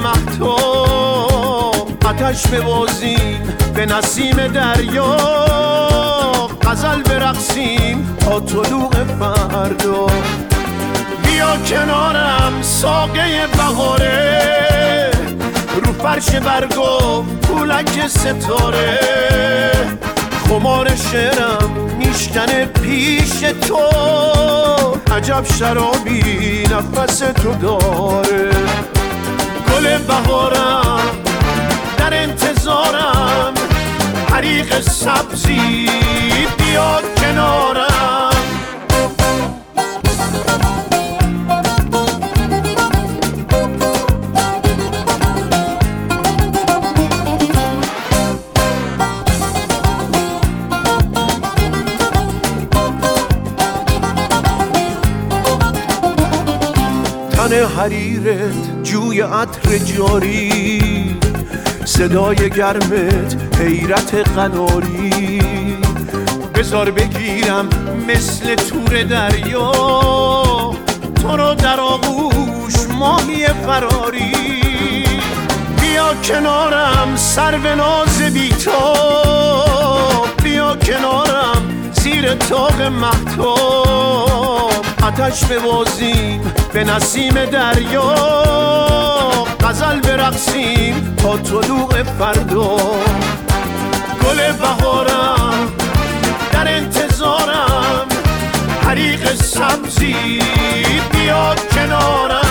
مهتاب، آتش ببازیم به نسیم دریا، غزل برقصیم تا طلوع فردا. بیا کنارم ساقه بهاره، رو فرش برگو پولک ستاره، خمار شعرم میشکنه پیش تو، عجب شرابی نفس تو داره. گل بهارم در انتظارم، حریق سبزی بیا کنارم. تن حریرت جوی عطر جاری، صدای گرمت حیرت قناری، بذار بگیرم مثل تور دریا، تو رو در آغوش ماهی فراری. بیا کنارم سرو ناز بی‌تاب، بیا کنارم زیر طاق مهتاب، آتش ببازیم به نسیم دریا، غزل برقصیم تا طلوع فردا. گل بهارم در انتظارم، حریق سبزی بیا کنارم.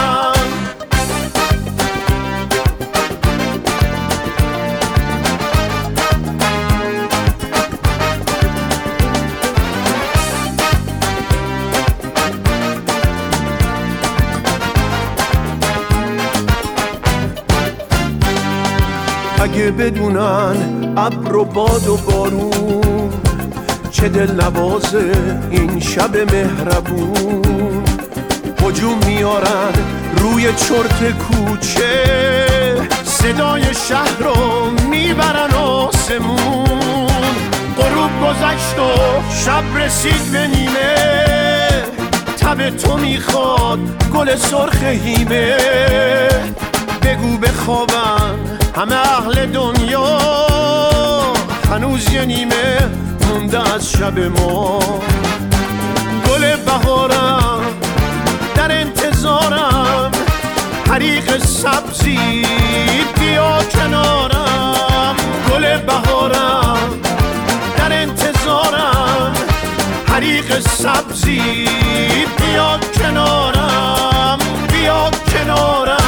اگه بدونن ابر و باد و بارون، چه دل نوازه این شب مهربون، هجوم میارن روی چرت کوچه، صدای شهر رو میبرن آسمون. غروب گذشت و شب رسید به نیمه، تب تو میخواد گل سرخ هیمه، بگو بخوابن همه اهل دنیا، هنوز یه نیمه مونده از شب ما. گل بهارم در انتظارم، حریق سبزی بیا کنارم. گل بهارم در انتظارم، حریق سبزی بیا کنارم، بیا کنارم.